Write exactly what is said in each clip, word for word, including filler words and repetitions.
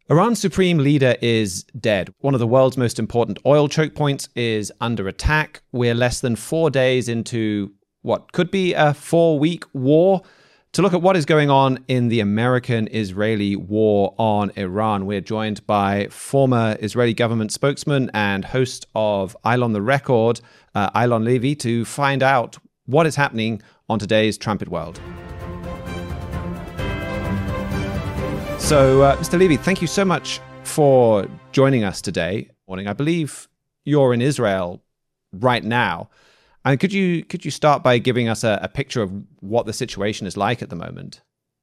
Iran's supreme leader is dead. One of the world's most important oil choke points is under attack. We're less than four days into what could be a four-week war. To look at what is going on in the American-Israeli war on Iran, we're joined by former Israeli government spokesman and host of Eyal on the Record, uh, Eylon Levy, to find out what is happening on today's Trumpet World. So, uh, Mister Levy, thank you so much for joining us today. Morning. I believe you're in Israel right now. And could you could you start by giving us a, a picture of what the situation is like at the moment?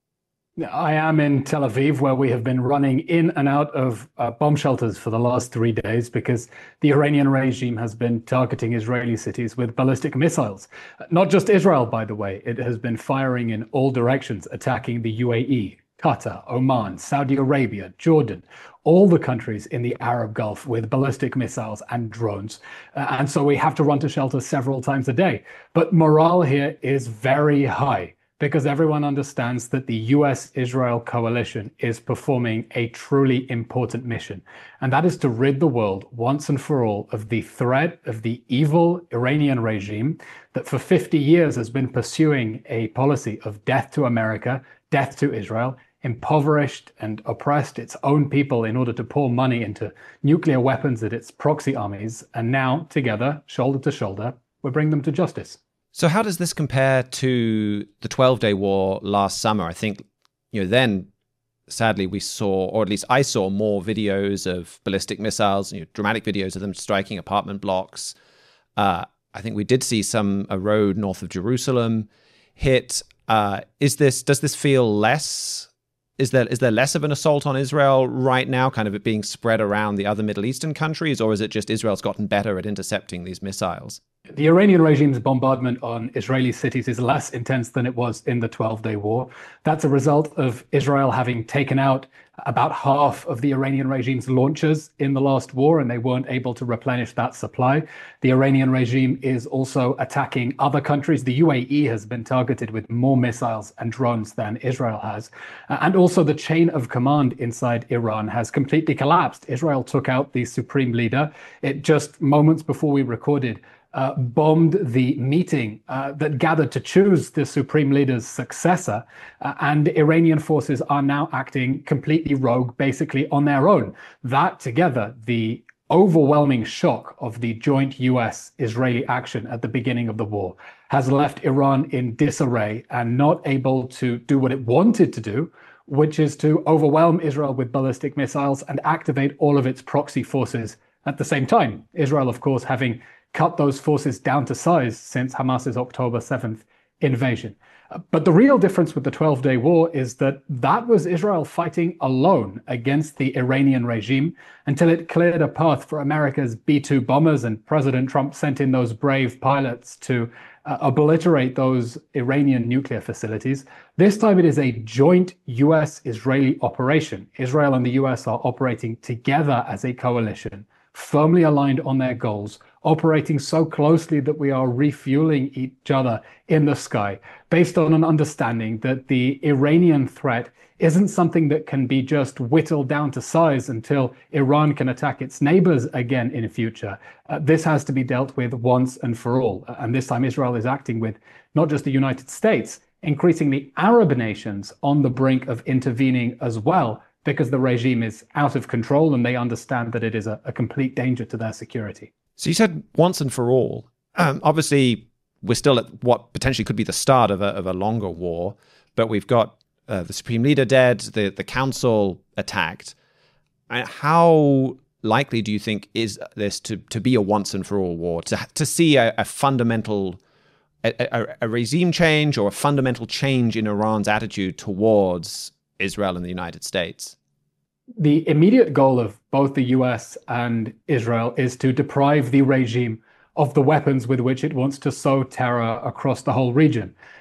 I am in Tel Aviv, where we have been running in and out of uh, bomb shelters for the last three days because the Iranian regime has been targeting Israeli cities with ballistic missiles. Not just Israel, by the way. It has been firing in all directions, attacking the U A E, Qatar, Oman, Saudi Arabia, Jordan, all the countries in the Arab Gulf with ballistic missiles and drones. Uh, and so we have to run to shelter several times a day. But morale here is very high because everyone understands that the U S-Israel coalition is performing a truly important mission. And that is to rid the world once and for all of the threat of the evil Iranian regime that for fifty years has been pursuing a policy of death to America, death to Israel, impoverished and oppressed its own people in order to pour money into nuclear weapons at its proxy armies. And now, together, shoulder to shoulder, we bring them to justice. So how does this compare to the twelve-day war last summer? I think, you know, then, sadly, we saw, or at least I saw, more videos of ballistic missiles, you know, dramatic videos of them striking apartment blocks. Uh, I think we did see some, a road north of Jerusalem hit. Uh, is this, does this feel less... Is there is there less of an assault on Israel right now, kind of it being spread around the other Middle Eastern countries, or is it just Israel's gotten better at intercepting these missiles? The Iranian regime's bombardment on Israeli cities is less intense than it was in the twelve-day war. That's a result of Israel having taken out about half of the Iranian regime's launchers in the last war, and they weren't able to replenish that supply. The Iranian regime is also attacking other countries. The U A E has been targeted with more missiles and drones than Israel has. Uh, and also the chain of command inside Iran has completely collapsed. Israel took out the supreme leader. It just moments before we recorded Uh, bombed the meeting uh, that gathered to choose the supreme leader's successor. Uh, and Iranian forces are now acting completely rogue, basically on their own. That together, the overwhelming shock of the joint U S-Israeli action at the beginning of the war has left Iran in disarray and not able to do what it wanted to do, which is to overwhelm Israel with ballistic missiles and activate all of its proxy forces at the same time. Israel, of course, having cut those forces down to size since Hamas's October seventh invasion. But the real difference with the twelve-day war is that that was Israel fighting alone against the Iranian regime until it cleared a path for America's B two bombers, and President Trump sent in those brave pilots to uh, obliterate those Iranian nuclear facilities. This time it is a joint U S-Israeli operation. Israel and the U S are operating together as a coalition, firmly aligned on their goals, operating so closely that we are refueling each other in the sky, based on an understanding that the Iranian threat isn't something that can be just whittled down to size until Iran can attack its neighbors again in the future. Uh, this has to be dealt with once and for all. And this time Israel is acting with not just the United States, increasingly Arab nations on the brink of intervening as well, because the regime is out of control and they understand that it is a, a complete danger to their security. So you said once and for all. Um, obviously, we're still at what potentially could be the start of a, of a longer war, but we've got uh, the supreme leader dead, the, the council attacked. And how likely do you think is this to, to be a once and for all war, to, to see a, a fundamental, a, a, a regime change or a fundamental change in Iran's attitude towards Israel and the United States? The immediate goal of both the U S and Israel is to deprive the regime of the weapons with which it wants to sow terror across the whole region.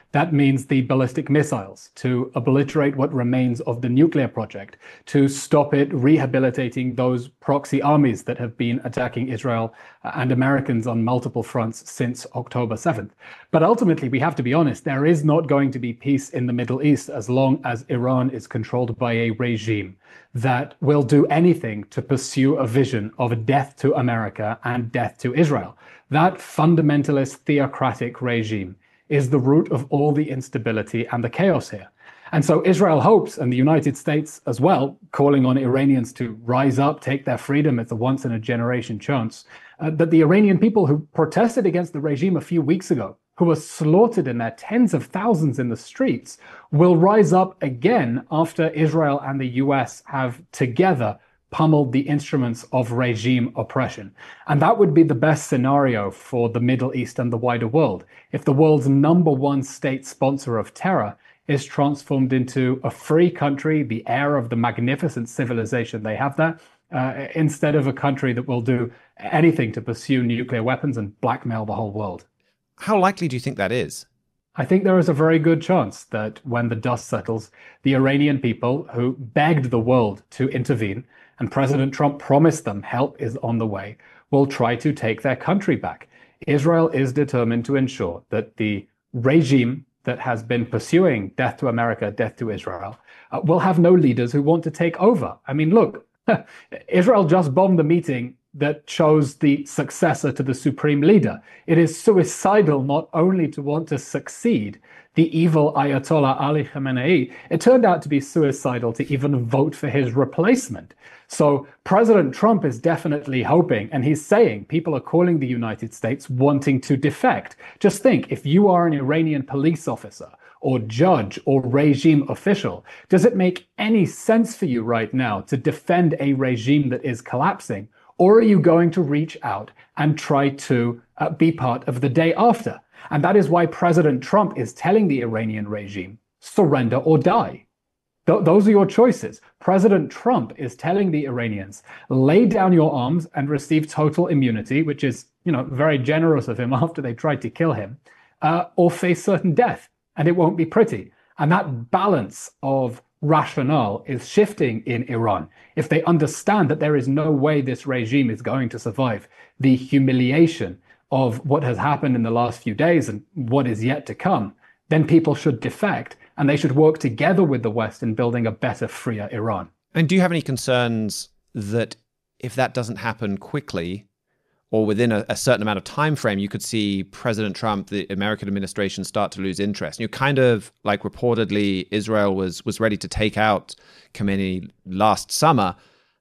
That means the ballistic missiles, to obliterate what remains of the nuclear project, to stop it rehabilitating those proxy armies that have been attacking Israel and Americans on multiple fronts since October seventh. But ultimately, we have to be honest, there is not going to be peace in the Middle East as long as Iran is controlled by a regime that will do anything to pursue a vision of death to America and death to Israel. That fundamentalist theocratic regime is the root of all the instability and the chaos here. And so Israel hopes, and the United States as well, calling on Iranians to rise up, take their freedom. It's a once-in-a-generation chance, uh, that the Iranian people who protested against the regime a few weeks ago, who were slaughtered in their tens of thousands in the streets, will rise up again after Israel and the U S have together pummeled the instruments of regime oppression. And that would be the best scenario for the Middle East and the wider world, if the world's number one state sponsor of terror is transformed into a free country, the heir of the magnificent civilization they have there, uh, instead of a country that will do anything to pursue nuclear weapons and blackmail the whole world. How likely do you think that is? I think there is a very good chance that when the dust settles, the Iranian people who begged the world to intervene, and President Trump promised them help is on the way, will try to take their country back. Israel is determined to ensure that the regime that has been pursuing death to America, death to Israel, uh, will have no leaders who want to take over. I mean, look, Israel just bombed the meeting that chose the successor to the supreme leader. It is suicidal not only to want to succeed the evil Ayatollah Ali Khamenei, it turned out to be suicidal to even vote for his replacement. So President Trump is definitely hoping, and he's saying people are calling the United States wanting to defect. Just think, if you are an Iranian police officer or judge or regime official, does it make any sense for you right now to defend a regime that is collapsing? Or are you going to reach out and try to uh, be part of the day after? And that is why President Trump is telling the Iranian regime, surrender or die. Th- those are your choices. President Trump is telling the Iranians, lay down your arms and receive total immunity, which is, you know, very generous of him after they tried to kill him, uh, or face certain death, and it won't be pretty. And that balance of rationale is shifting in Iran. If they understand that there is no way this regime is going to survive the humiliation of what has happened in the last few days and what is yet to come, then people should defect and they should work together with the West in building a better, freer Iran. And do you have any concerns that if that doesn't happen quickly or within a, a certain amount of time frame, you could see President Trump, the American administration, start to lose interest? You kind of like reportedly Israel was was ready to take out Khamenei last summer.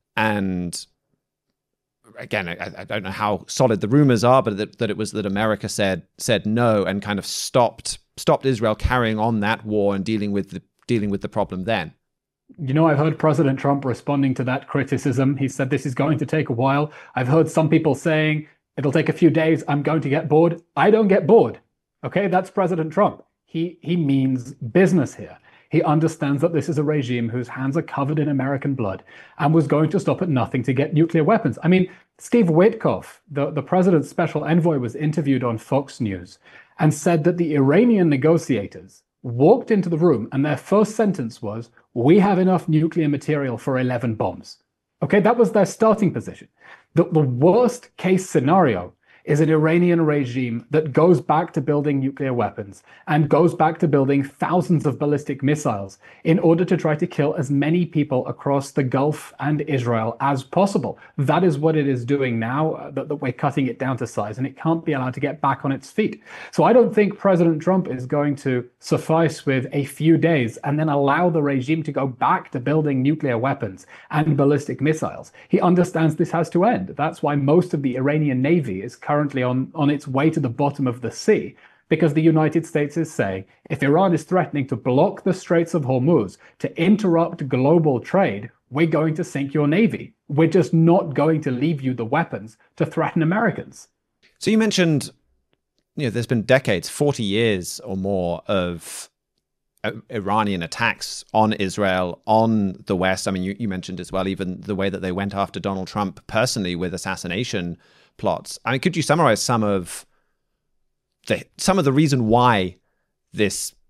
And again, I, I don't know how solid the rumors are, but that, that it was that America said said no and kind of stopped stopped Israel carrying on that war and dealing with the dealing with the problem then. You know, I've heard President Trump responding to that criticism. He said this is going to take a while. I've heard some people saying it'll take a few days. I'm going to get bored. I don't get bored. Okay, that's President Trump. He he means business here. He understands that this is a regime whose hands are covered in American blood and was going to stop at nothing to get nuclear weapons. I mean, Steve Witkoff, the, the president's special envoy, was interviewed on Fox News and said that the Iranian negotiators walked into the room and their first sentence was, "We have enough nuclear material for eleven bombs." Okay, that was their starting position. The, the worst case scenario is an Iranian regime that goes back to building nuclear weapons and goes back to building thousands of ballistic missiles in order to try to kill as many people across the Gulf and Israel as possible. That is what it is doing now, uh, that, that we're cutting it down to size, and it can't be allowed to get back on its feet. So I don't think President Trump is going to suffice with a few days and then allow the regime to go back to building nuclear weapons and ballistic missiles. He understands this has to end. That's why most of the Iranian Navy is currently on, on its way to the bottom of the sea, because the United States is saying, if Iran is threatening to block the Straits of Hormuz, to interrupt global trade, we're going to sink your Navy. We're just not going to leave you the weapons to threaten Americans. So you mentioned, you know, there's been decades, forty years or more of uh, Iranian attacks on Israel, on the West. I mean, you, you mentioned as well, even the way that they went after Donald Trump personally with assassination plots. I mean, could you summarize some of the some of the reason why this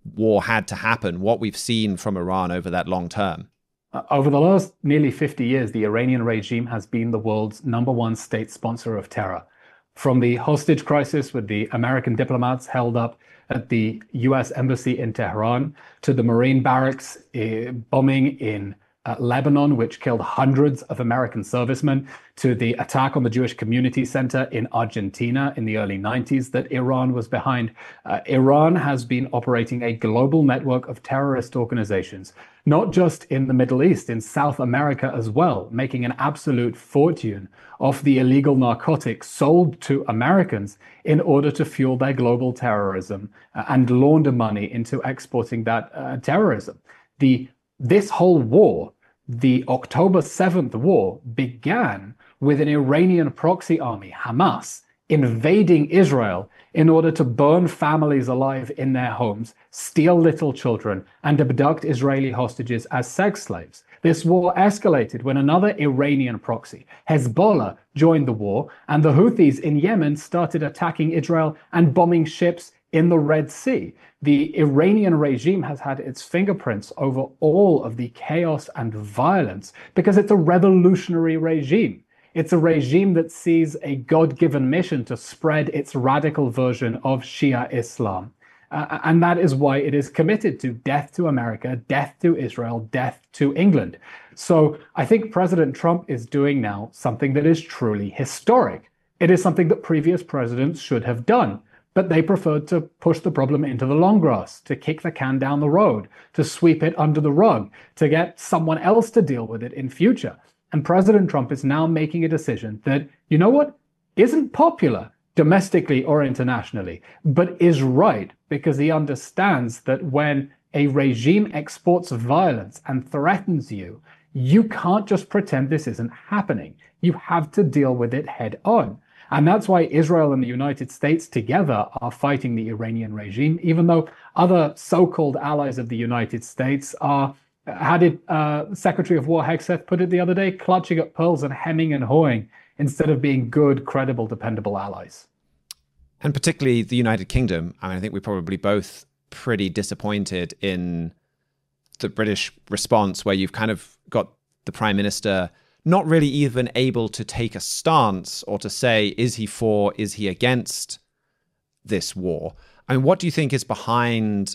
war had to happen, what we've seen from Iran over that long term? Uh, over the last nearly fifty years, the Iranian regime has been the world's number one state sponsor of terror. From the hostage crisis with the American diplomats held up at the U S embassy in Tehran, to the Marine barracks uh, bombing in uh, Lebanon, which killed hundreds of American servicemen, to the attack on the Jewish Community Center in Argentina in the early nineties that Iran was behind. Uh, Iran has been operating a global network of terrorist organizations, not just in the Middle East, in South America as well, making an absolute fortune off the illegal narcotics sold to Americans in order to fuel their global terrorism uh, and launder money into exporting that uh, terrorism. The This whole war, the October seventh war, began with an Iranian proxy army, Hamas, invading Israel in order to burn families alive in their homes, steal little children, and abduct Israeli hostages as sex slaves. This war escalated when another Iranian proxy, Hezbollah, joined the war, and the Houthis in Yemen started attacking Israel and bombing ships in the Red Sea. The Iranian regime has had its fingerprints over all of the chaos and violence because it's a revolutionary regime. It's a regime that sees a God-given mission to spread its radical version of Shia Islam. Uh, and that is why it is committed to death to America, death to Israel, death to England. So I think President Trump is doing now something that is truly historic. It is something that previous presidents should have done, but they preferred to push the problem into the long grass, to kick the can down the road, to sweep it under the rug, to get someone else to deal with it in future. And President Trump is now making a decision that, you know what, isn't popular domestically or internationally, but is right because he understands that when a regime exports violence and threatens you, you can't just pretend this isn't happening. You have to deal with it head on. And that's why Israel and the United States together are fighting the Iranian regime, even though other so-called allies of the United States are, how did uh, Secretary of War Hegseth put it the other day, clutching at pearls and hemming and hawing instead of being good, credible, dependable allies. And particularly the United Kingdom. I mean, I think we're probably both pretty disappointed in the British response, where you've kind of got the Prime Minister not really even able to take a stance or to say, is he for, is he against this war? I mean, what do you think is behind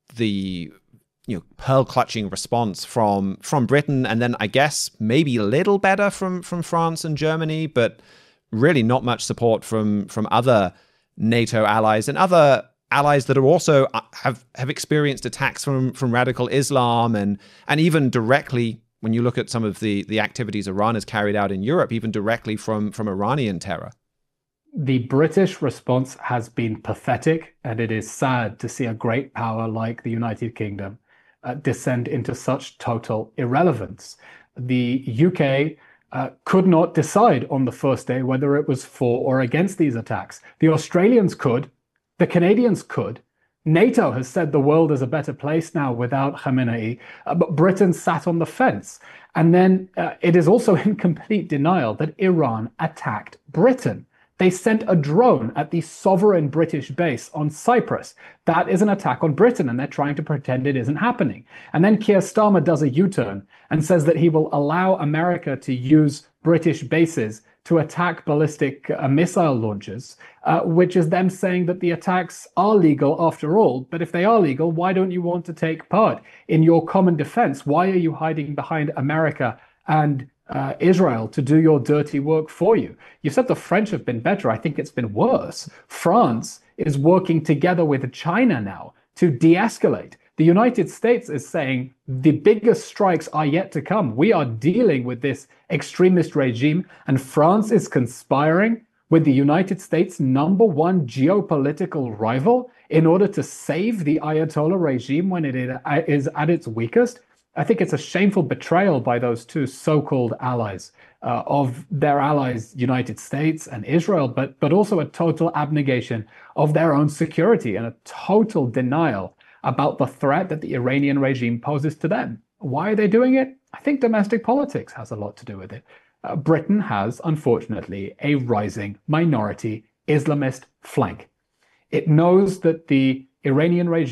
the, you know, pearl-clutching response from from Britain, and then I guess maybe a little better from from France and Germany, but really not much support from from other NATO allies and other allies that are also have have experienced attacks from from radical Islam, and and even directly, when you look at some of the, the activities Iran has carried out in Europe, even directly from, from Iranian terror? The British response has been pathetic, and it is sad to see a great power like the United Kingdom uh, descend into such total irrelevance. The U K uh, could not decide on the first day whether it was for or against these attacks. The Australians could, the Canadians could. NATO has said the world is a better place now without Khamenei, uh, but Britain sat on the fence. And then uh, it is also in complete denial that Iran attacked Britain. They sent a drone at the sovereign British base on Cyprus. That is an attack on Britain, and they're trying to pretend it isn't happening. And then Keir Starmer does a U-turn and says that he will allow America to use British bases to attack ballistic uh, missile launchers, uh, which is them saying that the attacks are legal after all. But if they are legal, why don't you want to take part in your common defense? Why are you hiding behind America and uh, Israel to do your dirty work for you? You said the French have been better. I think it's been worse. France is working together with China now to de-escalate. The United States is saying the biggest strikes are yet to come. We are dealing with this extremist regime, and France is conspiring with the United States' number one geopolitical rival in order to save the Ayatollah regime when it is at its weakest. I think it's a shameful betrayal by those two so-called allies uh, of their allies, United States and Israel, but, but also a total abnegation of their own security and a total denial about the threat that the Iranian regime poses to them. Why are they doing it? I think domestic politics has a lot to do with it. Uh, Britain has, unfortunately, a rising minority Islamist flank. It knows that the Iranian regime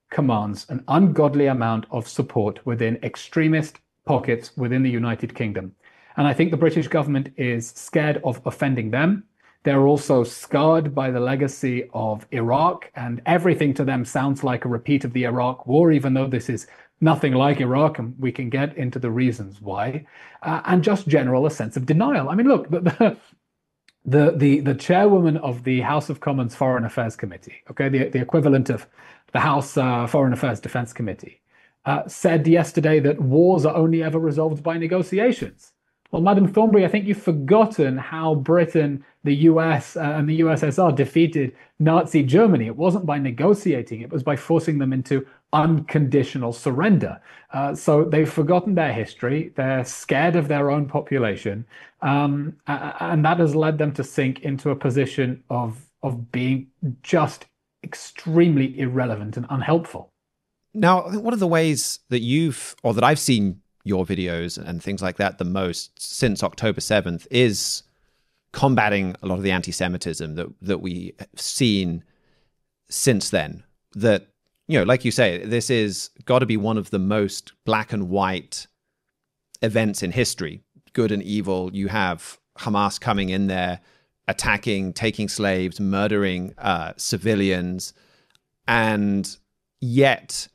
commands an ungodly amount of support within extremist pockets within the United Kingdom. And I think the British government is scared of offending them. They're also scarred by the legacy of Iraq, and everything to them sounds like a repeat of the Iraq War, even though this is nothing like Iraq, and we can get into the reasons why. Uh, and just general a sense of denial. I mean, look, the, the the the the chairwoman of the House of Commons Foreign Affairs Committee, okay, the the equivalent of the House uh, Foreign Affairs Defense Committee, uh, said yesterday that wars are only ever resolved by negotiations. Well, Madam Thornberry, I think you've forgotten how Britain, the U S, uh, and the U S S R defeated Nazi Germany. It wasn't by negotiating, it was by forcing them into unconditional surrender. Uh, so they've forgotten their history. They're scared of their own population. Um, and that has led them to sink into a position of, of being just extremely irrelevant and unhelpful. Now, I think one of the ways that you've, or that I've seen your videos and things like that the most since October seventh is combating a lot of the anti-Semitism that, that we've seen since then. That, you know, like you say, this is got to be one of the most black and white events in history. Good and evil. You have Hamas coming in there, attacking, taking slaves, murdering uh, civilians. And yet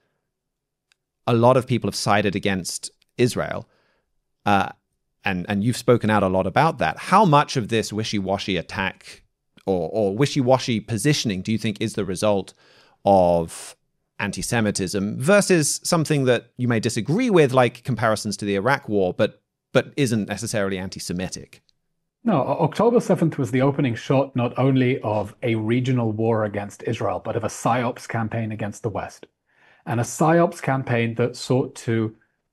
a lot of people have sided against Israel. Uh, and, and you've spoken out a lot about that. How much of this wishy-washy attack or, or wishy-washy positioning do you think is the result of anti-Semitism versus something that you may disagree with, like comparisons to the Iraq War, but but isn't necessarily anti-Semitic? No, October seventh was the opening shot not only of a regional war against Israel, but of a PSYOPs campaign against the West. And a PSYOPs campaign that sought to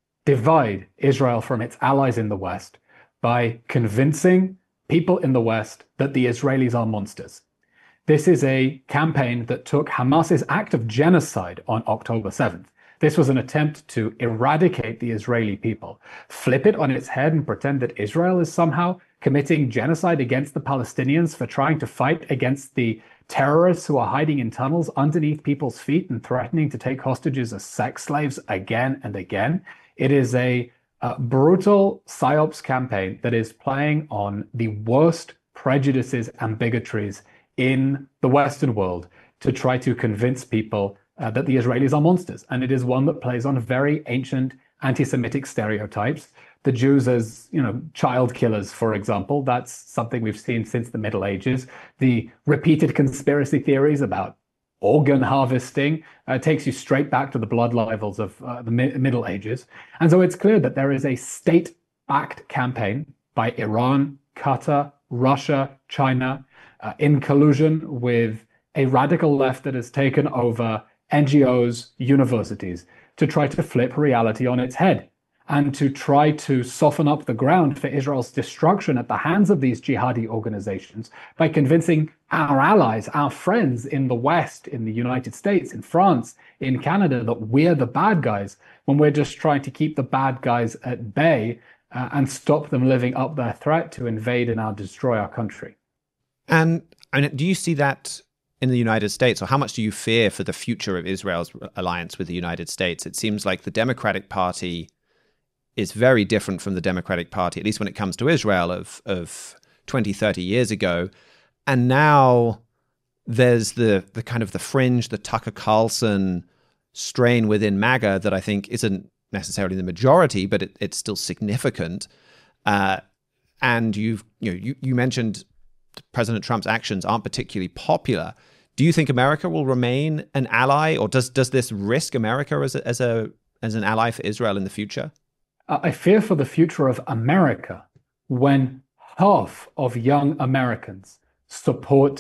divide Israel from its allies in the West by convincing people in the West that the Israelis are monsters. This is a campaign that took Hamas's act of genocide on October seventh. This was an attempt to eradicate the Israeli people, flip it on its head and pretend that Israel is somehow committing genocide against the Palestinians for trying to fight against the terrorists who are hiding in tunnels underneath people's feet and threatening to take hostages as sex slaves again and again. It is a uh, brutal PSYOPs campaign that is playing on the worst prejudices and bigotries in the Western world to try to convince people uh, that the Israelis are monsters. And it is one that plays on very ancient anti-Semitic stereotypes. The Jews as, you know, child killers, for example, that's something we've seen since the Middle Ages. The repeated conspiracy theories about organ harvesting uh, takes you straight back to the blood libels of uh, the mi- Middle Ages. And so it's clear that there is a state-backed campaign by Iran, Qatar, Russia, China, uh, in collusion with a radical left that has taken over N G Os, universities, to try to flip reality on its head and to try to soften up the ground for Israel's destruction at the hands of these jihadi organizations by convincing our allies, our friends in the West, in the United States, in France, in Canada, that we're the bad guys when we're just trying to keep the bad guys at bay uh, and stop them living up their threat to invade and now destroy our country. And, and do you see that in the United States, or how much do you fear for the future of Israel's alliance with the United States? It seems like the Democratic Party is very different from the Democratic Party, at least when it comes to Israel, of of twenty, thirty years ago. And now there's the the kind of the fringe, the Tucker Carlson strain within MAGA that I think isn't necessarily the majority, but it, it's still significant. Uh, and you've you know you, you mentioned President Trump's actions aren't particularly popular. Do you think America will remain an ally, or does does this risk America as a, as a as an ally for Israel in the future? I fear for the future of America when half of young Americans support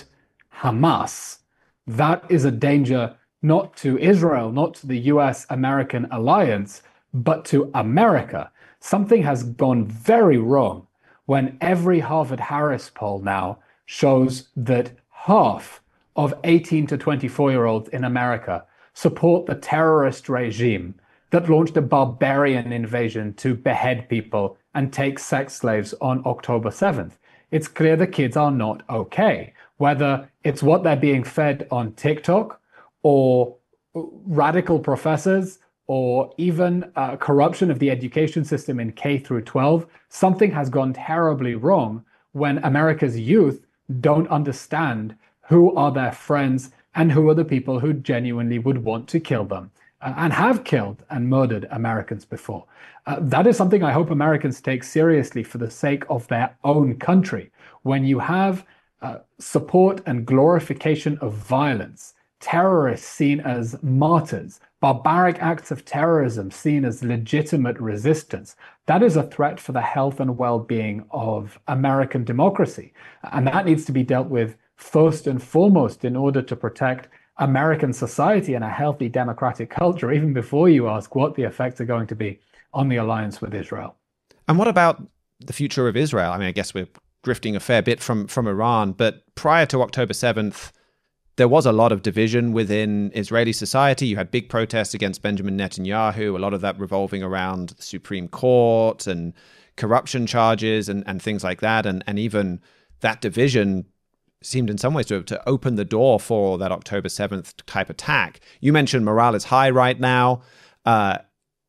Hamas. That is a danger not to Israel, not to the U S American alliance, but to America. Something has gone very wrong when every Harvard Harris poll now shows that half of eighteen to twenty-four year olds in America support the terrorist regime that launched a barbarian invasion to behead people and take sex slaves on October seventh. It's clear the kids are not okay, whether it's what they're being fed on TikTok or radical professors or even uh, corruption of the education system in K through twelve, something has gone terribly wrong when America's youth don't understand who are their friends and who are the people who genuinely would want to kill them uh, and have killed and murdered Americans before. Uh, that is something I hope Americans take seriously for the sake of their own country. When you have uh, support and glorification of violence, terrorists seen as martyrs, barbaric acts of terrorism seen as legitimate resistance, that is a threat for the health and well-being of American democracy. And that needs to be dealt with first and foremost in order to protect American society and a healthy democratic culture, even before you ask what the effects are going to be on the alliance with Israel. And what about the future of Israel? I mean, I guess we're drifting a fair bit from, from Iran, but prior to October seventh, there was a lot of division within Israeli society. You had big protests against Benjamin Netanyahu, a lot of that revolving around the Supreme Court and corruption charges and, and things like that. And, and even that division seemed in some ways to, to open the door for that October seventh type attack. You mentioned morale is high right now. Uh,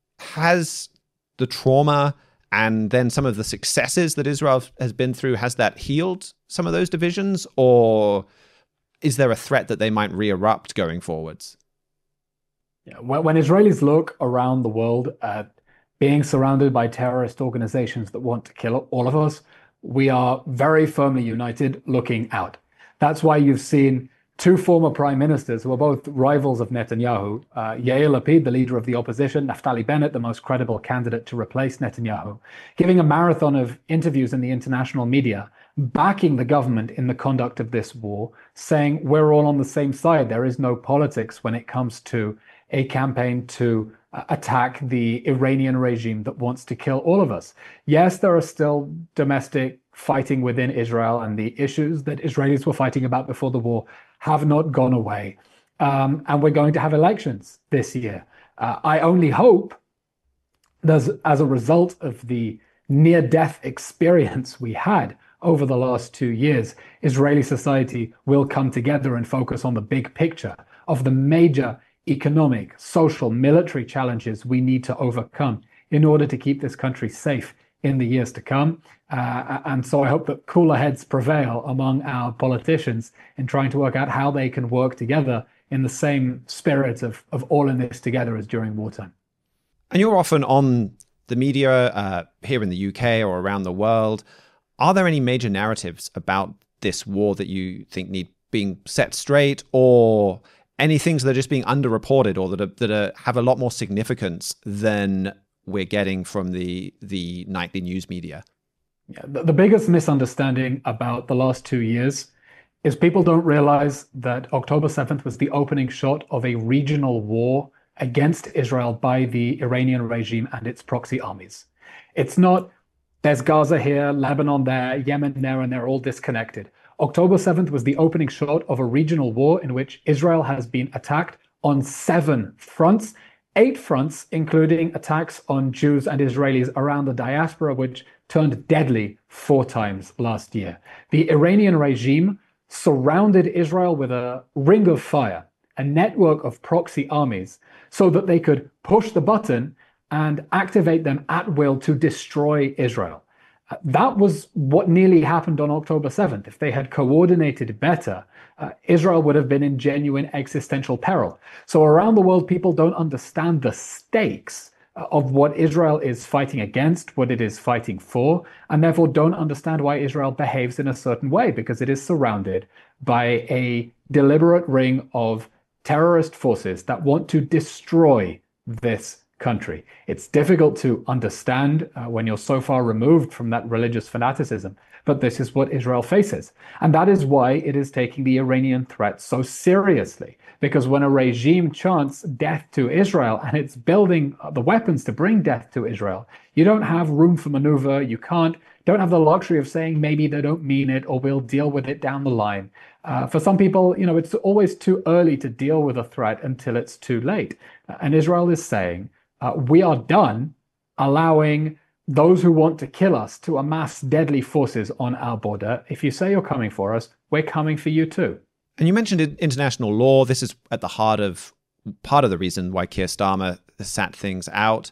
has the trauma and then some of the successes that Israel has been through, has that healed some of those divisions, or is there a threat that they might re-erupt going forwards? Yeah, when Israelis look around the world at being surrounded by terrorist organizations that want to kill all of us, we are very firmly united looking out. That's why you've seen two former prime ministers who are both rivals of Netanyahu, uh, Yair Lapid, the leader of the opposition, Naftali Bennett, the most credible candidate to replace Netanyahu, giving a marathon of interviews in the international media, backing the government in the conduct of this war, saying we're all on the same side. There is no politics when it comes to a campaign to uh, attack the Iranian regime that wants to kill all of us. Yes, there are still domestic fighting within Israel, and the issues that Israelis were fighting about before the war have not gone away. Um, and we're going to have elections this year. Uh, I only hope that as a result of the near-death experience we had over the last two years, Israeli society will come together and focus on the big picture of the major economic, social, military challenges we need to overcome in order to keep this country safe in the years to come. Uh, and so I hope that cooler heads prevail among our politicians in trying to work out how they can work together in the same spirit of, of all in this together as during wartime. And you're often on the media uh, here in the U K or around the world. Are there any major narratives about this war that you think need being set straight, or any things that are just being underreported or that are, that are, have a lot more significance than we're getting from the the nightly news media? Yeah, the, the biggest misunderstanding about the last two years is people don't realize that October seventh was the opening shot of a regional war against Israel by the Iranian regime and its proxy armies. It's not there's Gaza here, Lebanon there, Yemen there, and they're all disconnected. October seventh was the opening shot of a regional war in which Israel has been attacked on seven fronts, eight fronts, including attacks on Jews and Israelis around the diaspora, which turned deadly four times last year. The Iranian regime surrounded Israel with a ring of fire, a network of proxy armies, so that they could push the button and activate them at will to destroy Israel. That was what nearly happened on October seventh. If they had coordinated better, uh, Israel would have been in genuine existential peril. So around the world, people don't understand the stakes of what Israel is fighting against, what it is fighting for, and therefore don't understand why Israel behaves in a certain way, because it is surrounded by a deliberate ring of terrorist forces that want to destroy this country. It's difficult to understand uh, when you're so far removed from that religious fanaticism, but this is what Israel faces. And that is why it is taking the Iranian threat so seriously, because when a regime chants death to Israel and it's building the weapons to bring death to Israel, you don't have room for maneuver. You can't, don't have the luxury of saying maybe they don't mean it or we'll deal with it down the line. Uh, for some people, you know, it's always too early to deal with a threat until it's too late. And Israel is saying, Uh, we are done allowing those who want to kill us to amass deadly forces on our border. If you say you're coming for us, we're coming for you too. And you mentioned international law. This is at the heart of part of the reason why Keir Starmer sat things out.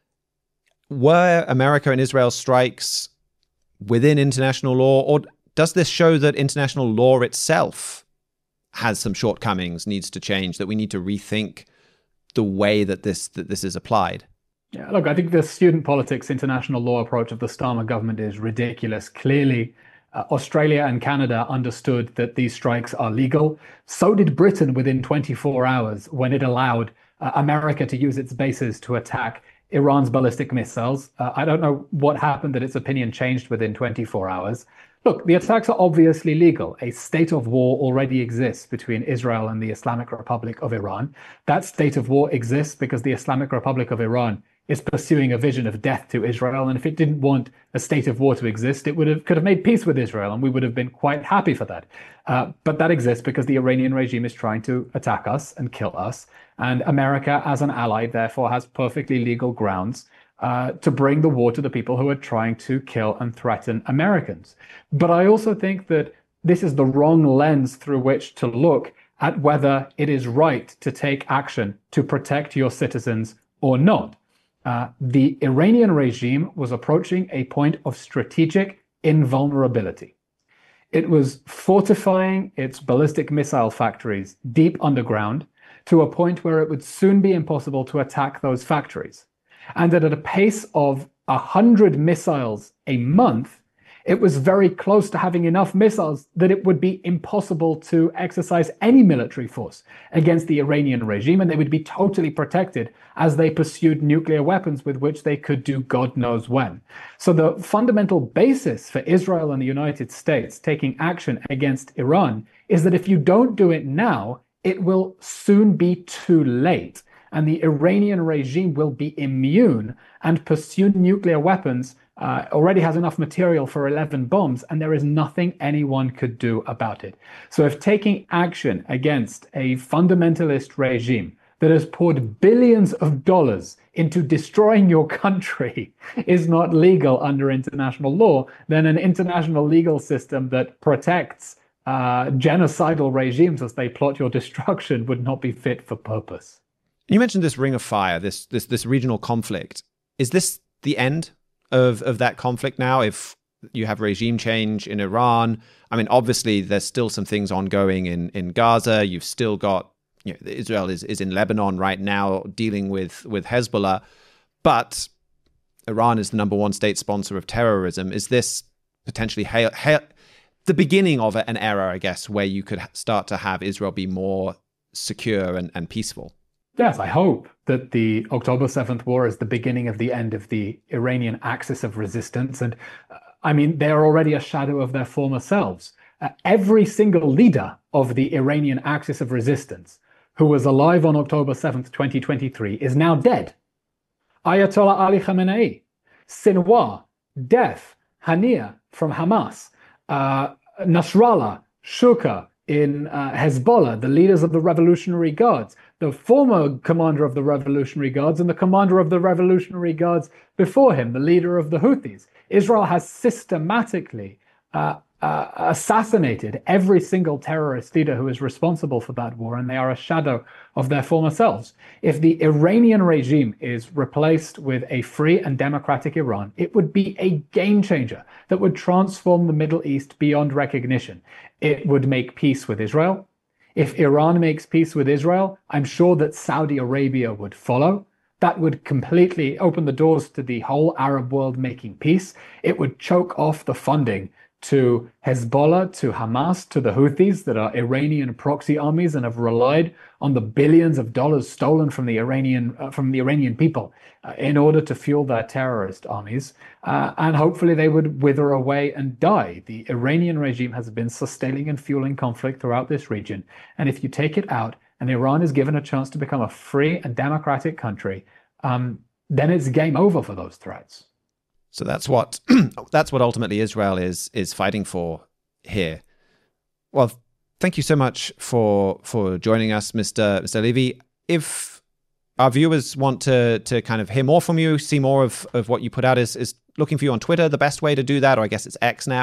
Were America and Israel strikes within international law, or does this show that international law itself has some shortcomings, needs to change, that we need to rethink the way that this that this is applied? Yeah, look, I think the student politics international law approach of the Starmer government is ridiculous. Clearly, uh, Australia and Canada understood that these strikes are legal. So did Britain within twenty-four hours when it allowed uh, America to use its bases to attack Iran's ballistic missiles. Uh, I don't know what happened that its opinion changed within twenty-four hours. Look, the attacks are obviously legal. A state of war already exists between Israel and the Islamic Republic of Iran. That state of war exists because the Islamic Republic of Iran is pursuing a vision of death to Israel. And if it didn't want a state of war to exist, it would have could have made peace with Israel, and we would have been quite happy for that. Uh, but that exists because the Iranian regime is trying to attack us and kill us. And America, as an ally, therefore has perfectly legal grounds uh, to bring the war to the people who are trying to kill and threaten Americans. But I also think that this is the wrong lens through which to look at whether it is right to take action to protect your citizens or not. Uh, the Iranian regime was approaching a point of strategic invulnerability. It was fortifying its ballistic missile factories deep underground to a point where it would soon be impossible to attack those factories. And that at a pace of one hundred missiles a month, it was very close to having enough missiles that it would be impossible to exercise any military force against the Iranian regime, and they would be totally protected as they pursued nuclear weapons with which they could do God knows when. So the fundamental basis for Israel and the United States taking action against Iran is that if you don't do it now, it will soon be too late, and the Iranian regime will be immune and pursue nuclear weapons. Uh, already has enough material for eleven bombs, and there is nothing anyone could do about it. So if taking action against a fundamentalist regime that has poured billions of dollars into destroying your country is not legal under international law, then an international legal system that protects uh, genocidal regimes as they plot your destruction would not be fit for purpose. You mentioned this ring of fire, this this this regional conflict. Is this the end of of that conflict now? If you have regime change in Iran, I mean, obviously there's still some things ongoing in in Gaza. You've still got, you know, Israel is is in Lebanon right now dealing with with Hezbollah, but Iran is the number one state sponsor of terrorism. Is this potentially ha- ha- the beginning of an era, I guess, where you could start to have Israel be more secure and, and peaceful? Yes, I hope that the October seventh war is the beginning of the end of the Iranian axis of resistance. And uh, I mean, they are already a shadow of their former selves. Uh, every single leader of the Iranian axis of resistance who was alive on October seventh, twenty twenty-three is now dead. Ayatollah Ali Khamenei, Sinwar, death, Haniyeh from Hamas, uh, Nasrallah, Shukar in uh, Hezbollah, the leaders of the Revolutionary Guards, the former commander of the Revolutionary Guards and the commander of the Revolutionary Guards before him, the leader of the Houthis. Israel has systematically uh, uh, assassinated every single terrorist leader who is responsible for that war, and they are a shadow of their former selves. If the Iranian regime is replaced with a free and democratic Iran, it would be a game changer that would transform the Middle East beyond recognition. It would make peace with Israel. If Iran makes peace with Israel, I'm sure that Saudi Arabia would follow. That would completely open the doors to the whole Arab world making peace. It would choke off the funding to Hezbollah, to Hamas, to the Houthis that are Iranian proxy armies and have relied on the billions of dollars stolen from the Iranian uh, from the Iranian people uh, in order to fuel their terrorist armies. Uh, and hopefully they would wither away and die. The Iranian regime has been sustaining and fueling conflict throughout this region. And if you take it out and Iran is given a chance to become a free and democratic country, um, then it's game over for those threats. So that's what that's what ultimately Israel is is fighting for here. Well, thank you so much for for joining us, Mister Mister Levy. If our viewers want to to kind of hear more from you, see more of, of what you put out, is is looking for you on Twitter the best way to do that, or I guess it's X now?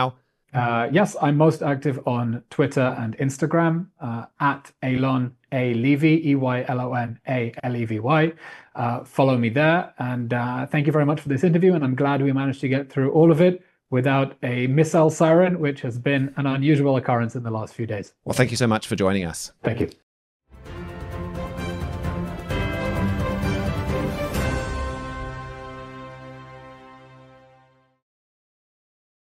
Uh, yes, I'm most active on Twitter and Instagram uh, at Eylon A Levy, E Y L O N A L E V Y. Uh, follow me there. And uh, thank you very much for this interview. And I'm glad we managed to get through all of it without a missile siren, which has been an unusual occurrence in the last few days. Well, thank you so much for joining us. Thank you.